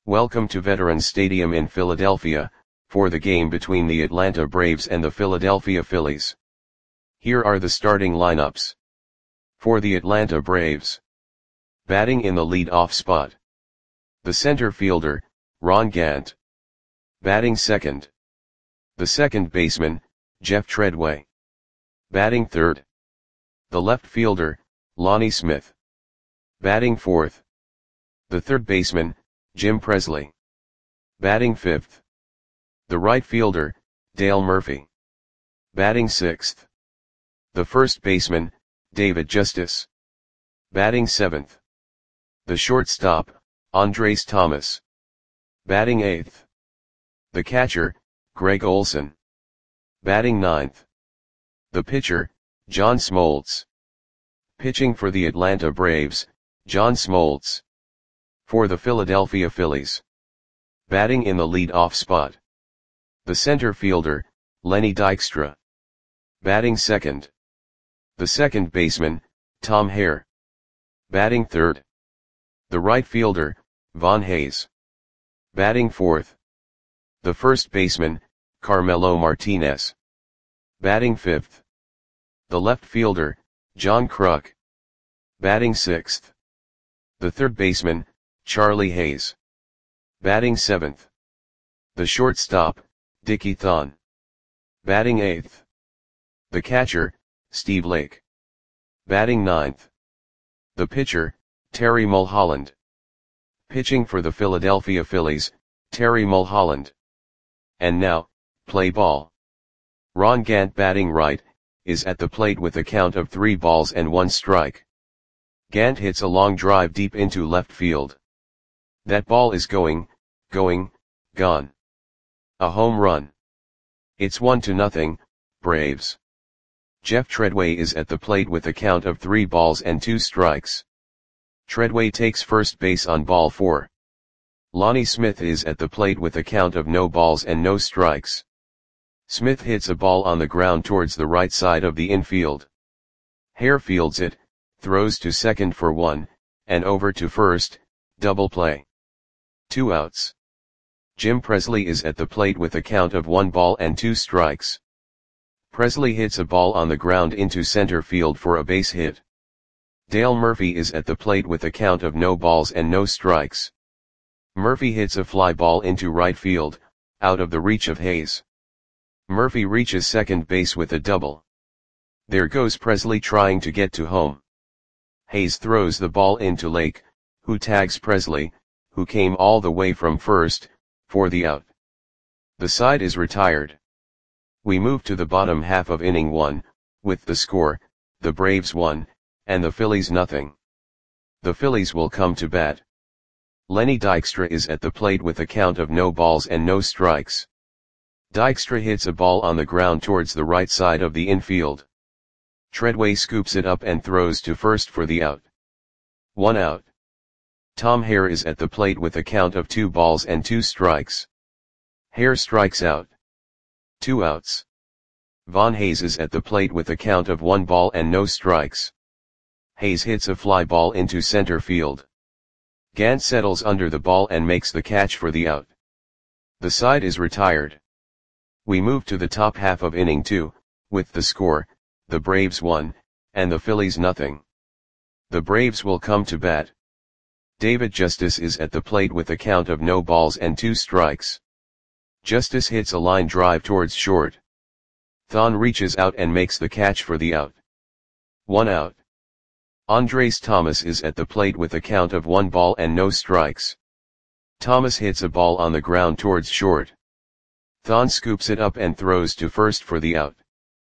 Welcome to Veterans Stadium in Philadelphia, for the game between the Atlanta Braves and the Philadelphia Phillies. Here are the starting lineups. For the Atlanta Braves. Batting in the lead-off spot. The center fielder, Ron Gant. Batting second. The second baseman, Jeff Treadway. Batting third. The left fielder, Lonnie Smith. Batting fourth. The third baseman, Jim Presley. Batting fifth. The right fielder, Dale Murphy. Batting sixth. The first baseman, David Justice. Batting seventh. The shortstop, Andres Thomas. Batting eighth. The catcher, Greg Olson. Batting ninth. The pitcher, John Smoltz. Pitching for the Atlanta Braves, John Smoltz. For the Philadelphia Phillies. Batting in the lead-off spot. The center fielder, Lenny Dykstra. Batting second. The second baseman, Tom Hare. Batting third. The right fielder, Von Hayes. Batting fourth. The first baseman, Carmelo Martinez. Batting fifth. The left fielder, John Kruk. Batting sixth. The third baseman, Charlie Hayes. Batting seventh. The shortstop, Dickie Thon. Batting eighth. The catcher, Steve Lake. Batting ninth. The pitcher, Terry Mulholland. Pitching for the Philadelphia Phillies, Terry Mulholland. And now, play ball. Ron Gant, batting right, is at the plate with a count of 3 balls and 1 strike. Gant hits a long drive deep into left field. That ball is gone. A home run. It's 1-0, Braves. Jeff Treadway is at the plate with a count of 3 balls and 2 strikes. Treadway takes first base on ball 4. Lonnie Smith is at the plate with a count of no balls and no strikes. Smith hits a ball on the ground towards the right side of the infield. Hare fields it, throws to second for 1, and over to first, double play. 2 outs. Jim Presley is at the plate with a count of 1 ball and 2 strikes. Presley hits a ball on the ground into center field for a base hit. Dale Murphy is at the plate with a count of no balls and no strikes. Murphy hits a fly ball into right field, out of the reach of Hayes. Murphy reaches second base with a double. There goes Presley trying to get to home. Hayes throws the ball into Lake, who tags Presley, who came all the way from first, for the out. The side is retired. We move to the bottom half of inning 1, with the score, the Braves 1, and the Phillies 0. The Phillies will come to bat. Lenny Dykstra is at the plate with a count of no balls and no strikes. Dykstra hits a ball on the ground towards the right side of the infield. Treadway scoops it up and throws to first for the out. 1 out. Tom Hare is at the plate with a count of 2 balls and 2 strikes. Hare strikes out. 2 outs. Von Hayes is at the plate with a count of 1 ball and no strikes. Hayes hits a fly ball into center field. Gant settles under the ball and makes the catch for the out. The side is retired. We move to the top half of inning 2, with the score, the Braves 1, and the Phillies 0. The Braves will come to bat. David Justice is at the plate with a count of no balls and 2 strikes. Justice hits a line drive towards short. Thon reaches out and makes the catch for the out. 1 out. Andres Thomas is at the plate with a count of 1 ball and no strikes. Thomas hits a ball on the ground towards short. Thon scoops it up and throws to first for the out.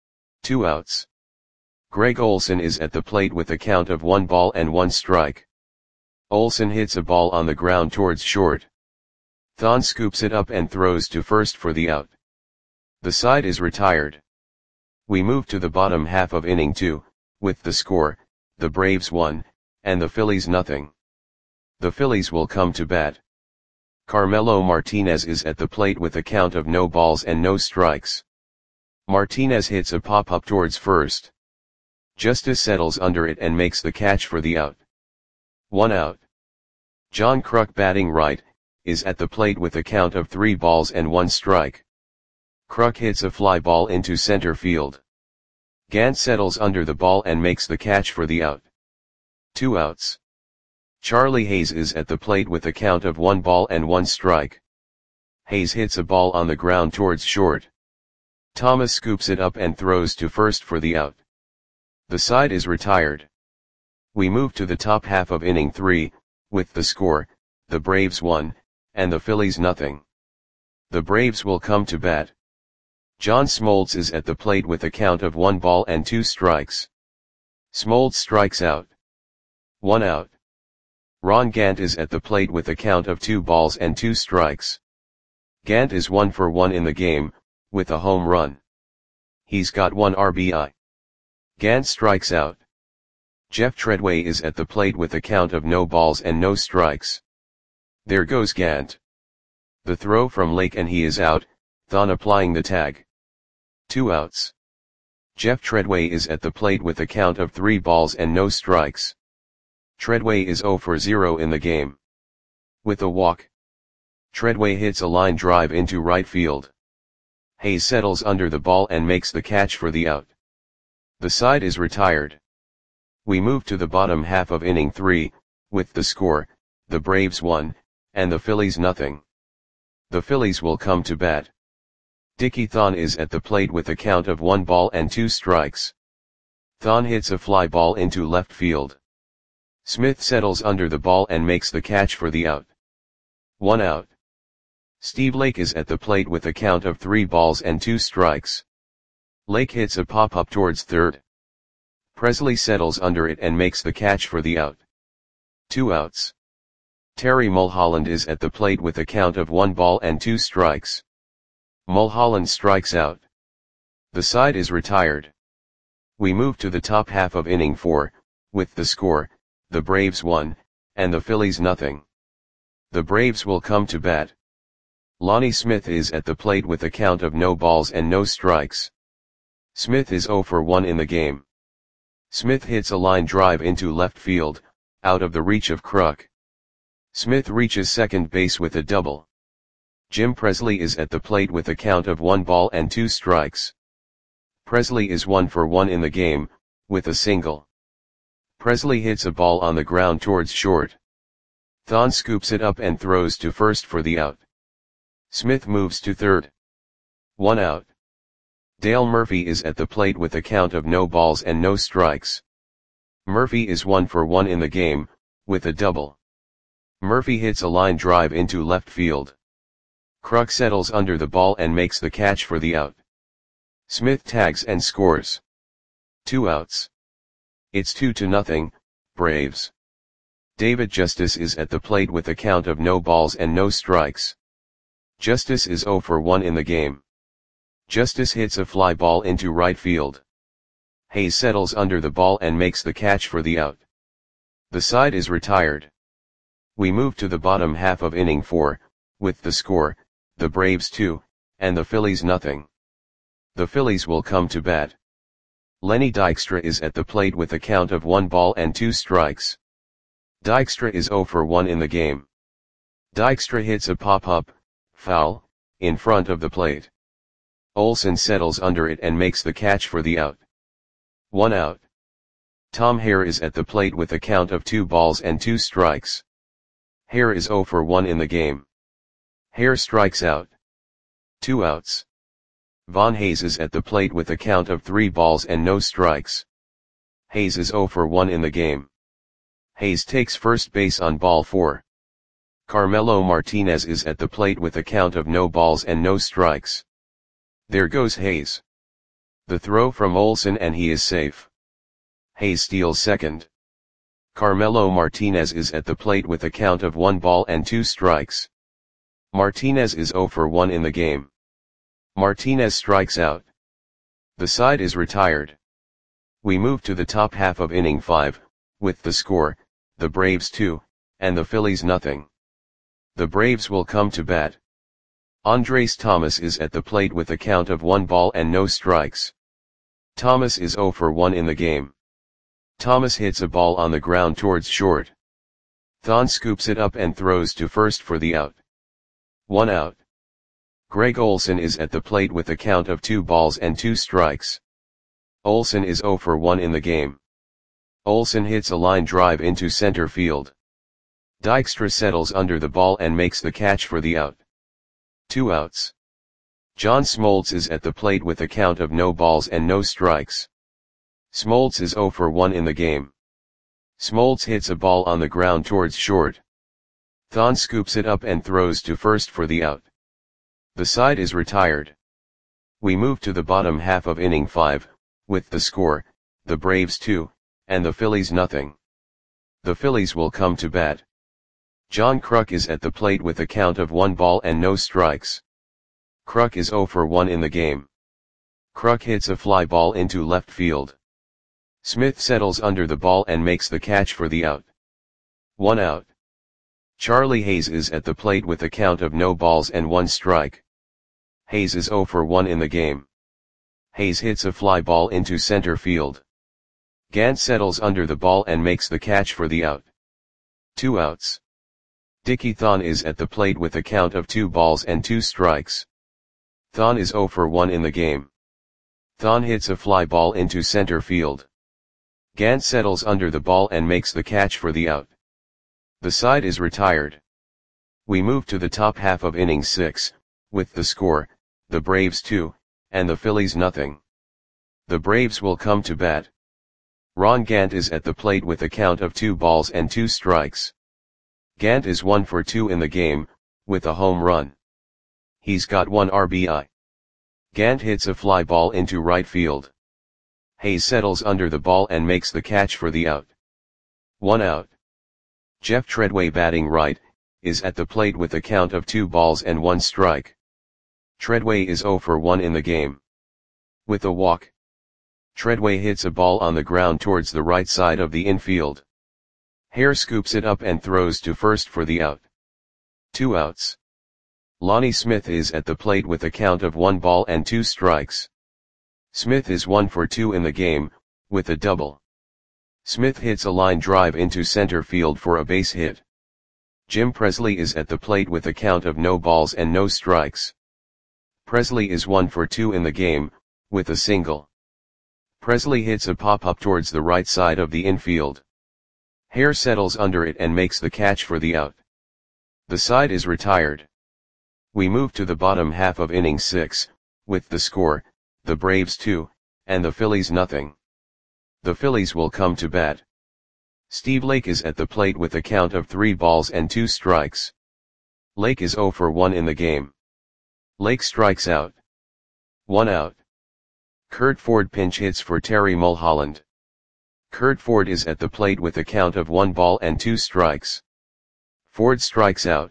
2 outs. Greg Olson is at the plate with a count of 1 ball and 1 strike. Olson hits a ball on the ground towards short. Thon scoops it up and throws to first for the out. The side is retired. We move to the bottom half of inning 2, with the score, the Braves 1, and the Phillies 0. The Phillies will come to bat. Carmelo Martinez is at the plate with a count of no balls and no strikes. Martinez hits a pop-up towards first. Justice settles under it and makes the catch for the out. 1 out. John Kruk, batting right, is at the plate with a count of 3 balls and 1 strike. Kruk hits a fly ball into center field. Gant settles under the ball and makes the catch for the out. 2 outs. Charlie Hayes is at the plate with a count of 1 ball and 1 strike. Hayes hits a ball on the ground towards short. Thomas scoops it up and throws to first for the out. The side is retired. We move to the top half of inning 3, with the score, the Braves 1, and the Phillies nothing. The Braves will come to bat. John Smoltz is at the plate with a count of 1 ball and 2 strikes. Smoltz strikes out. 1 out. Ron Gant is at the plate with a count of 2 balls and 2 strikes. Gant is 1 for 1 in the game, with a home run. He's got 1 RBI. Gant strikes out. Jeff Treadway is at the plate with a count of no balls and no strikes. There goes Gant. The throw from Lake and he is out, Thon applying the tag. 2 outs. Jeff Treadway is at the plate with a count of 3 balls and no strikes. Treadway is 0 for 0 in the game. With a walk, Treadway hits a line drive into right field. Hayes settles under the ball and makes the catch for the out. The side is retired. We move to the bottom half of inning 3, with the score, the Braves 1, and the Phillies nothing. The Phillies will come to bat. Dickie Thon is at the plate with a count of 1 ball and 2 strikes. Thon hits a fly ball into left field. Smith settles under the ball and makes the catch for the out. 1 out. Steve Lake is at the plate with a count of 3 balls and 2 strikes. Lake hits a pop-up towards third. Presley settles under it and makes the catch for the out. 2 outs. Terry Mulholland is at the plate with a count of 1 ball and 2 strikes. Mulholland strikes out. The side is retired. We move to the top half of inning 4, with the score, the Braves 1, and the Phillies nothing. The Braves will come to bat. Lonnie Smith is at the plate with a count of no balls and no strikes. Smith is 0 for 1 in the game. Smith hits a line drive into left field, out of the reach of Kruk. Smith reaches second base with a double. Jim Presley is at the plate with a count of 1 ball and 2 strikes. Presley is 1 for 1 in the game, with a single. Presley hits a ball on the ground towards short. Thon scoops it up and throws to first for the out. Smith moves to third. 1 out. Dale Murphy is at the plate with a count of no balls and no strikes. Murphy is 1 for 1 in the game, with a double. Murphy hits a line drive into left field. Kruk settles under the ball and makes the catch for the out. Smith tags and scores. 2 outs. It's 2-0, Braves. David Justice is at the plate with a count of no balls and no strikes. Justice is 0 for 1 in the game. Justice hits a fly ball into right field. Hayes settles under the ball and makes the catch for the out. The side is retired. We move to the bottom half of inning 4, with the score, the Braves 2, and the Phillies nothing. The Phillies will come to bat. Lenny Dykstra is at the plate with a count of 1 ball and 2 strikes. Dykstra is 0 for 1 in the game. Dykstra hits a pop-up, foul, in front of the plate. Olson settles under it and makes the catch for the out. 1 out. Tom Hare is at the plate with a count of 2 balls and 2 strikes. Hare is 0 for 1 in the game. Hare strikes out. 2 outs. Von Hayes is at the plate with a count of 3 balls and no strikes. Hayes is 0 for 1 in the game. Hayes takes first base on ball 4. Carmelo Martinez is at the plate with a count of no balls and no strikes. There goes Hayes. The throw from Olson and he is safe. Hayes steals second. Carmelo Martinez is at the plate with a count of 1 ball and 2 strikes. Martinez is 0 for 1 in the game. Martinez strikes out. The side is retired. We move to the top half of inning 5, with the score, the Braves 2, and the Phillies nothing. The Braves will come to bat. Andres Thomas is at the plate with a count of 1 ball and no strikes. Thomas is 0 for 1 in the game. Thomas hits a ball on the ground towards short. Thon scoops it up and throws to first for the out. 1 out. Greg Olson is at the plate with a count of 2 balls and 2 strikes. Olson is 0 for 1 in the game. Olson hits a line drive into center field. Dykstra settles under the ball and makes the catch for the out. 2 outs. John Smoltz is at the plate with a count of no balls and no strikes. Smoltz is 0 for 1 in the game. Smoltz hits a ball on the ground towards short. Thon scoops it up and throws to first for the out. The side is retired. We move to the bottom half of inning 5, with the score, the Braves 2, and the Phillies nothing. The Phillies will come to bat. John Kruk is at the plate with a count of 1 ball and no strikes. Kruk is 0 for 1 in the game. Kruk hits a fly ball into left field. Smith settles under the ball and makes the catch for the out. 1 out. Charlie Hayes is at the plate with a count of no balls and 1 strike. Hayes is 0 for 1 in the game. Hayes hits a fly ball into center field. Gant settles under the ball and makes the catch for the out. 2 outs. Dickie Thon is at the plate with a count of 2 balls and 2 strikes. Thon is 0 for 1 in the game. Thon hits a fly ball into center field. Gant settles under the ball and makes the catch for the out. The side is retired. We move to the top half of inning 6, with the score, the Braves 2, and the Phillies nothing. The Braves will come to bat. Ron Gant is at the plate with a count of 2 balls and 2 strikes. Gant is 1 for 2 in the game, with a home run. He's got 1 RBI. Gant hits a fly ball into right field. Hayes settles under the ball and makes the catch for the out. 1 out. Jeff Treadway, batting right, is at the plate with a count of 2 balls and 1 strike. Treadway is 0 for 1 in the game. With a walk, Treadway hits a ball on the ground towards the right side of the infield. Hare scoops it up and throws to first for the out. 2 outs. Lonnie Smith is at the plate with a count of 1 ball and 2 strikes. Smith is 1 for 2 in the game, with a double. Smith hits a line drive into center field for a base hit. Jim Presley is at the plate with a count of no balls and no strikes. Presley is 1 for 2 in the game, with a single. Presley hits a pop-up towards the right side of the infield. Hare settles under it and makes the catch for the out. The side is retired. We move to the bottom half of inning 6, with the score, the Braves 2, and the Phillies nothing. The Phillies will come to bat. Steve Lake is at the plate with a count of 3 balls and 2 strikes. Lake is 0 for 1 in the game. Lake strikes out. 1 out. Kurt Ford pinch hits for Terry Mulholland. Kurt Ford is at the plate with a count of 1 ball and 2 strikes. Ford strikes out.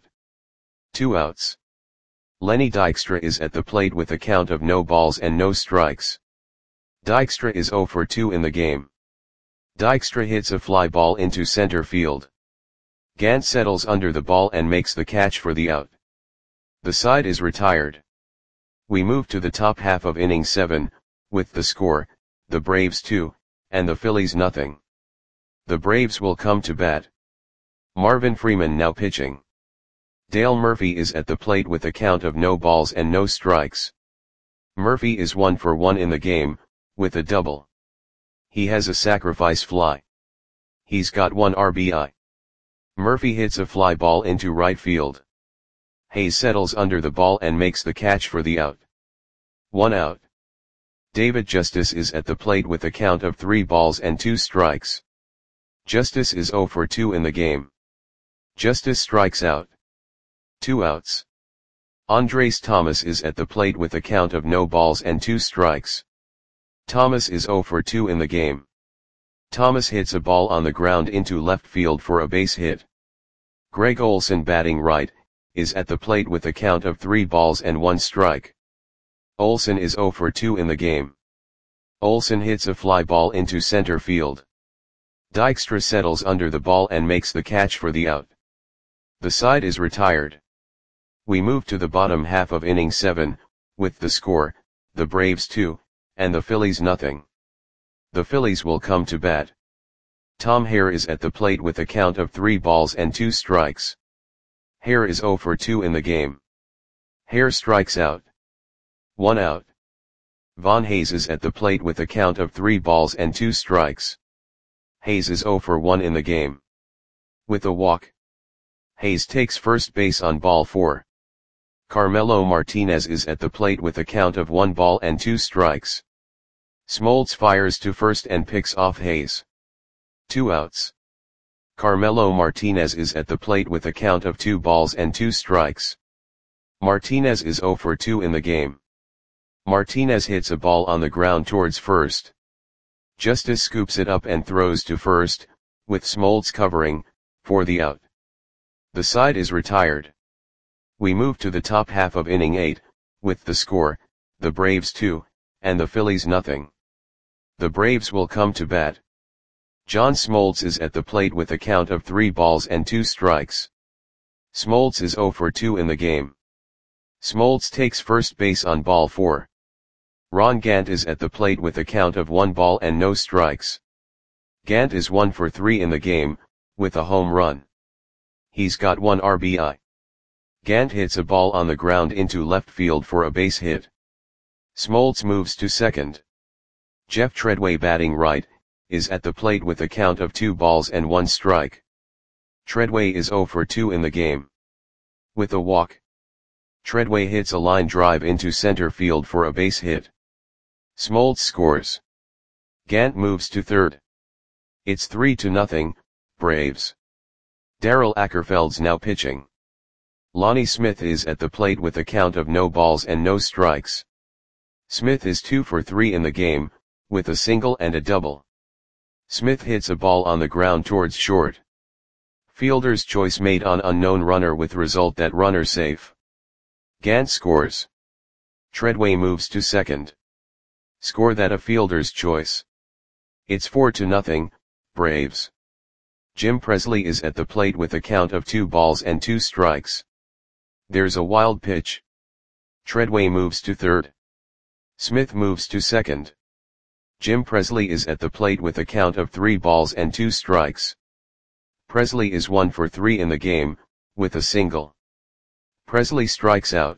2 outs. Lenny Dykstra is at the plate with a count of no balls and no strikes. Dykstra is 0 for 2 in the game. Dykstra hits a fly ball into center field. Gant settles under the ball and makes the catch for the out. The side is retired. We move to the top half of inning 7, with the score, the Braves 2, and the Phillies nothing. The Braves will come to bat. Marvin Freeman now pitching. Dale Murphy is at the plate with a count of no balls and no strikes. Murphy is 1 for 1 in the game, with a double. He has a sacrifice fly. He's got 1 RBI. Murphy hits a fly ball into right field. Hayes settles under the ball and makes the catch for the out. 1 out. David Justice is at the plate with a count of 3 balls and 2 strikes. Justice is 0 for 2 in the game. Justice strikes out. 2 outs. Andres Thomas is at the plate with a count of no balls and 2 strikes. Thomas is 0 for 2 in the game. Thomas hits a ball on the ground into left field for a base hit. Greg Olson, batting right, is at the plate with a count of 3 balls and 1 strike. Olson is 0 for 2 in the game. Olson hits a fly ball into center field. Dykstra settles under the ball and makes the catch for the out. The side is retired. We move to the bottom half of inning 7, with the score, the Braves 2, and the Phillies nothing. The Phillies will come to bat. Tom Hare is at the plate with a count of 3 balls and 2 strikes. Hare is 0 for 2 in the game. Hare strikes out. 1 out. Von Hayes is at the plate with a count of 3 balls and 2 strikes. Hayes is 0 for 1 in the game. With a walk, Hayes takes first base on ball 4. Carmelo Martinez is at the plate with a count of 1 ball and 2 strikes. Smoltz fires to first and picks off Hayes. 2 outs. Carmelo Martinez is at the plate with a count of 2 balls and 2 strikes. Martinez is 0 for 2 in the game. Martinez hits a ball on the ground towards first. Justice scoops it up and throws to first, with Smoltz covering, for the out. The side is retired. We move to the top half of inning 8, with the score, the Braves 2, and the Phillies nothing. The Braves will come to bat. John Smoltz is at the plate with a count of 3 balls and 2 strikes. Smoltz is 0 for 2 in the game. Smoltz takes first base on ball 4. Ron Gant is at the plate with a count of 1 ball and no strikes. Gant is 1 for 3 in the game, with a home run. He's got 1 RBI. Gant hits a ball on the ground into left field for a base hit. Smoltz moves to second. Jeff Treadway, batting right, is at the plate with a count of 2 balls and 1 strike. Treadway is 0 for 2 in the game. With a walk, Treadway hits a line drive into center field for a base hit. Smoltz scores. Gant moves to third. It's 3-0, Braves. Darrell Ackerfeld's now pitching. Lonnie Smith is at the plate with a count of no balls and no strikes. Smith is 2 for 3 in the game, with a single and a double. Smith hits a ball on the ground towards short. Fielder's choice made on unknown runner with result that runner safe. Gant scores. Treadway moves to second. Score that a fielder's choice. It's 4-0, Braves. Jim Presley is at the plate with a count of 2 balls and 2 strikes. There's a wild pitch. Treadway moves to third. Smith moves to second. Jim Presley is at the plate with a count of 3 balls and 2 strikes. Presley is 1 for 3 in the game, with a single. Presley strikes out.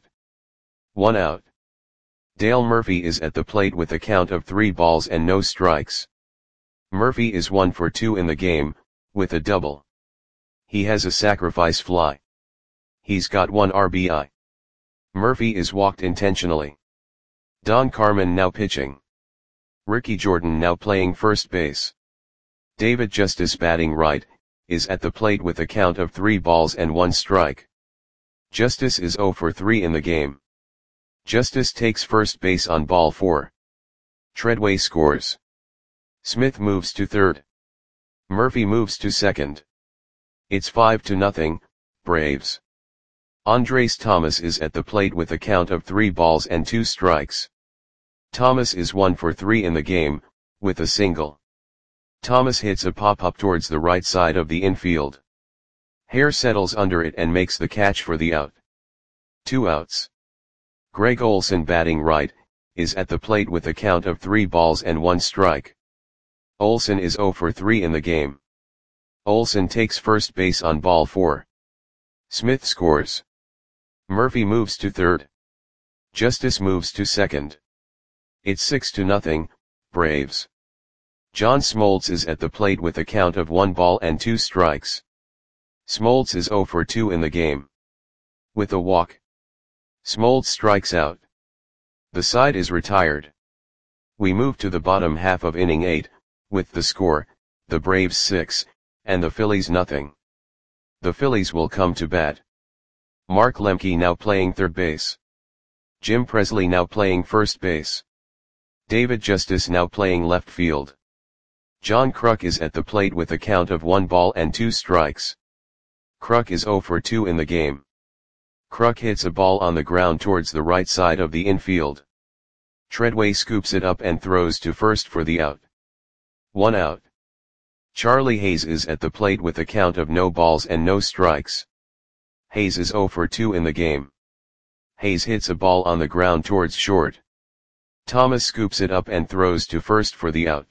1 out. Dale Murphy is at the plate with a count of 3 balls and no strikes. Murphy is 1 for 2 in the game, with a double. He has a sacrifice fly. He's got 1 RBI. Murphy is walked intentionally. Don Carmen now pitching. Ricky Jordan now playing first base. David Justice, batting right, is at the plate with a count of 3 balls and 1 strike. Justice is 0 for 3 in the game. Justice takes first base on ball 4. Treadway scores. Smith moves to third. Murphy moves to second. It's 5-0, Braves. Andres Thomas is at the plate with a count of 3 balls and 2 strikes. Thomas is 1 for 3 in the game, with a single. Thomas hits a pop-up towards the right side of the infield. Hare settles under it and makes the catch for the out. 2 outs. Greg Olson, batting right, is at the plate with a count of 3 balls and 1 strike. Olson is 0 for 3 in the game. Olson takes first base on ball 4. Smith scores. Murphy moves to third. Justice moves to second. It's 6-0, Braves. John Smoltz is at the plate with a count of 1 ball and 2 strikes. Smoltz is 0 for 2 in the game. With a walk, Smoltz strikes out. The side is retired. We move to the bottom half of inning 8, with the score, the Braves 6, and the Phillies nothing. The Phillies will come to bat. Mark Lemke now playing third base. Jim Presley now playing first base. David Justice now playing left field. John Kruk is at the plate with a count of 1 ball and 2 strikes. Kruk is 0 for 2 in the game. Kruk hits a ball on the ground towards the right side of the infield. Treadway scoops it up and throws to first for the out. 1 out. Charlie Hayes is at the plate with a count of no balls and no strikes. Hayes is 0 for 2 in the game. Hayes hits a ball on the ground towards short. Thomas scoops it up and throws to first for the out.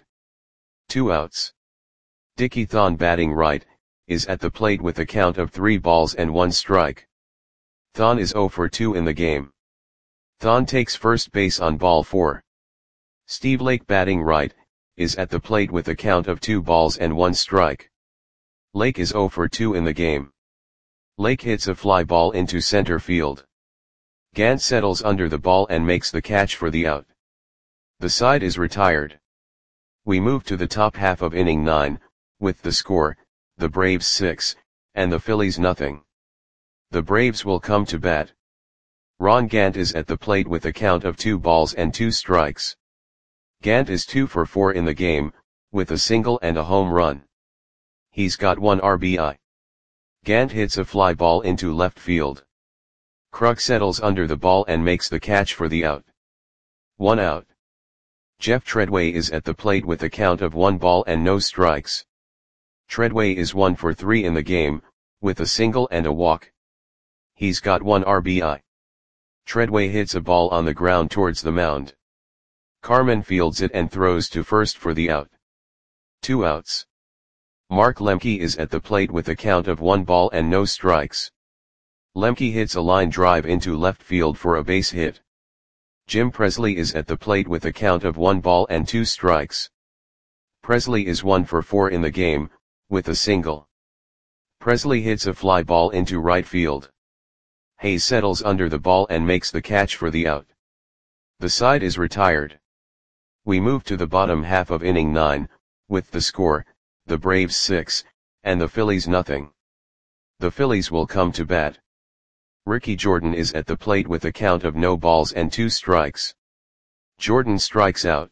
2 outs. Dickie Thon, batting right, is at the plate with a count of 3 balls and 1 strike. Thon is 0 for 2 in the game. Thon takes first base on ball 4. Steve Lake, batting right, is at the plate with a count of 2 balls and 1 strike. Lake is 0 for 2 in the game. Lake hits a fly ball into center field. Gant settles under the ball and makes the catch for the out. The side is retired. We move to the top half of inning 9, with the score, the Braves 6, and the Phillies nothing. The Braves will come to bat. Ron Gant is at the plate with a count of 2 balls and 2 strikes. Gant is 2 for 4 in the game, with a single and a home run. He's got 1 RBI. Gant hits a fly ball into left field. Kruk settles under the ball and makes the catch for the out. 1 out. Jeff Treadway is at the plate with a count of 1 ball and no strikes. Treadway is 1 for 3 in the game, with a single and a walk. He's got 1 RBI. Treadway hits a ball on the ground towards the mound. Carmen fields it and throws to first for the out. 2 outs. Mark Lemke is at the plate with a count of 1 ball and no strikes. Lemke hits a line drive into left field for a base hit. Jim Presley is at the plate with a count of 1 ball and 2 strikes. Presley is 1 for 4 in the game, with a single. Presley hits a fly ball into right field. Hayes settles under the ball and makes the catch for the out. The side is retired. We move to the bottom half of inning 9, with the score, the Braves 6, and the Phillies nothing. The Phillies will come to bat. Ricky Jordan is at the plate with a count of no balls and 2 strikes. Jordan strikes out.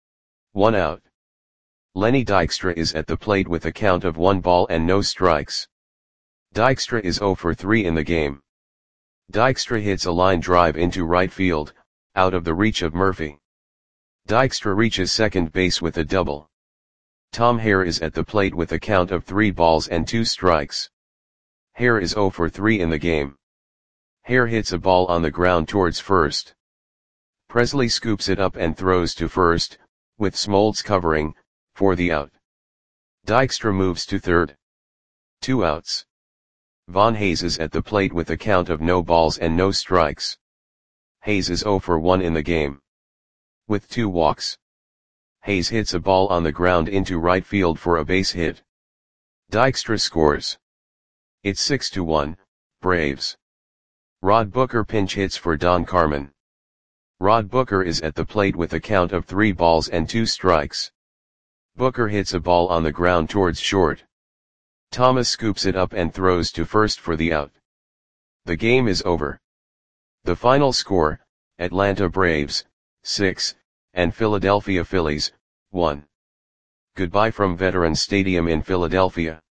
1 out. Lenny Dykstra is at the plate with a count of 1 ball and no strikes. Dykstra is 0 for 3 in the game. Dykstra hits a line drive into right field, out of the reach of Murphy. Dykstra reaches second base with a double. Tom Hare is at the plate with a count of 3 balls and 2 strikes. Hare is 0 for 3 in the game. Hare hits a ball on the ground towards first. Presley scoops it up and throws to first, with Smoltz covering, for the out. Dykstra moves to third. 2 outs. Von Hayes is at the plate with a count of no balls and no strikes. Hayes is 0 for 1 in the game. With 2 walks. Hayes hits a ball on the ground into right field for a base hit. Dykstra scores. It's 6-1, Braves. Rod Booker pinch hits for Don Carmen. Rod Booker is at the plate with a count of 3 balls and 2 strikes. Booker hits a ball on the ground towards short. Thomas scoops it up and throws to first for the out. The game is over. The final score, Atlanta Braves, 6, and Philadelphia Phillies, 1. Goodbye from Veterans Stadium in Philadelphia.